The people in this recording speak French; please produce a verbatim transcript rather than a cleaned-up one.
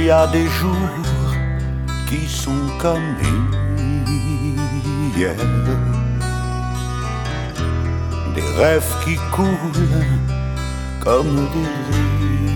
y a des jours qui sont comme hier, des rêves qui coulent comme des